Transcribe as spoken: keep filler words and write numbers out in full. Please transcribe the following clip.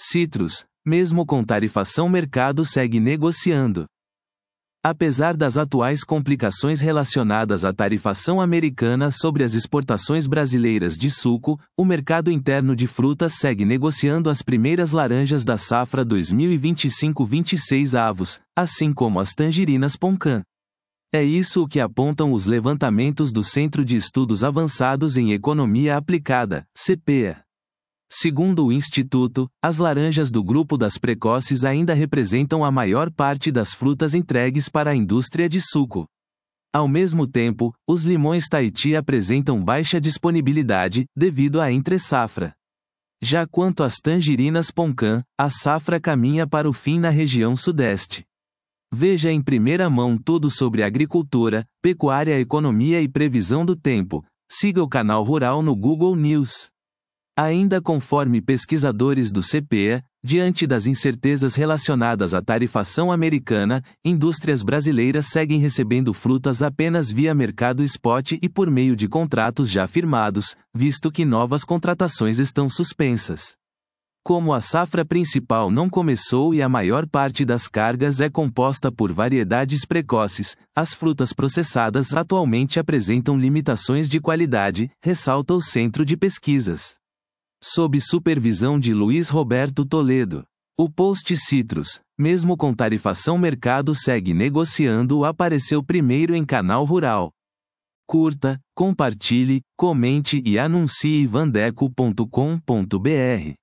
Citrus, mesmo com tarifação, mercado segue negociando. Apesar das atuais complicações relacionadas à tarifação americana sobre as exportações brasileiras de suco, o mercado interno de frutas segue negociando as primeiras laranjas da safra dois mil e vinte e cinco vinte e seis avos, assim como as tangerinas Poncã. É isso o que apontam os levantamentos do Centro de Estudos Avançados em Economia Aplicada, C P E A. Segundo o Instituto, as laranjas do grupo das precoces ainda representam a maior parte das frutas entregues para a indústria de suco. Ao mesmo tempo, os limões Tahiti apresentam baixa disponibilidade, devido à entre-safra. Já quanto às tangerinas Poncã, a safra caminha para o fim na região sudeste. Veja em primeira mão tudo sobre agricultura, pecuária, economia e previsão do tempo. Siga o canal Rural no Google News. Ainda conforme pesquisadores do C P E A, diante das incertezas relacionadas à tarifação americana, indústrias brasileiras seguem recebendo frutas apenas via mercado spot e por meio de contratos já firmados, visto que novas contratações estão suspensas. Como a safra principal não começou e a maior parte das cargas é composta por variedades precoces, as frutas processadas atualmente apresentam limitações de qualidade, ressalta o Centro de Pesquisas. Sob supervisão de Luiz Roberto Toledo. O post Citrus, mesmo com tarifação, mercado segue negociando, apareceu primeiro em Canal Rural. Curta, compartilhe, comente e anuncie vandeco ponto com ponto br.